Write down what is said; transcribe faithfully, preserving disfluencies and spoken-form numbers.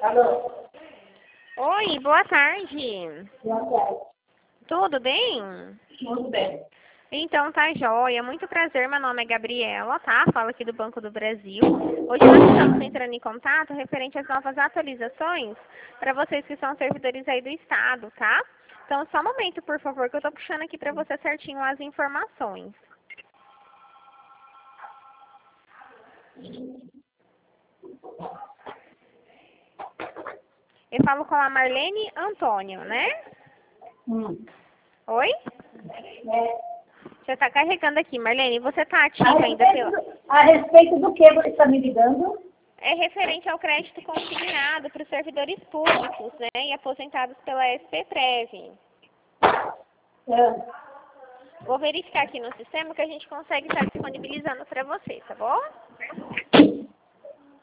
Alô? Oi, boa tarde. Boa tarde. Tudo bem? Tudo bem. Então tá joia. Muito prazer, meu nome é Gabriela, tá? Falo aqui do Banco do Brasil. Hoje nós estamos entrando em contato referente às novas atualizações para vocês que são servidores aí do Estado, tá? Então só um momento, por favor, que eu tô puxando aqui para você certinho as informações. Eu falo com a Marlene Antônio, né? Hum. Oi? É. Você está carregando aqui, Marlene. Você está A ativa ainda? respeito, do, a respeito do que você está me ligando? É referente ao crédito consignado para os servidores públicos, né? E aposentados pela S P Prev. É. Vou verificar aqui no sistema que a gente consegue estar disponibilizando para você, tá bom?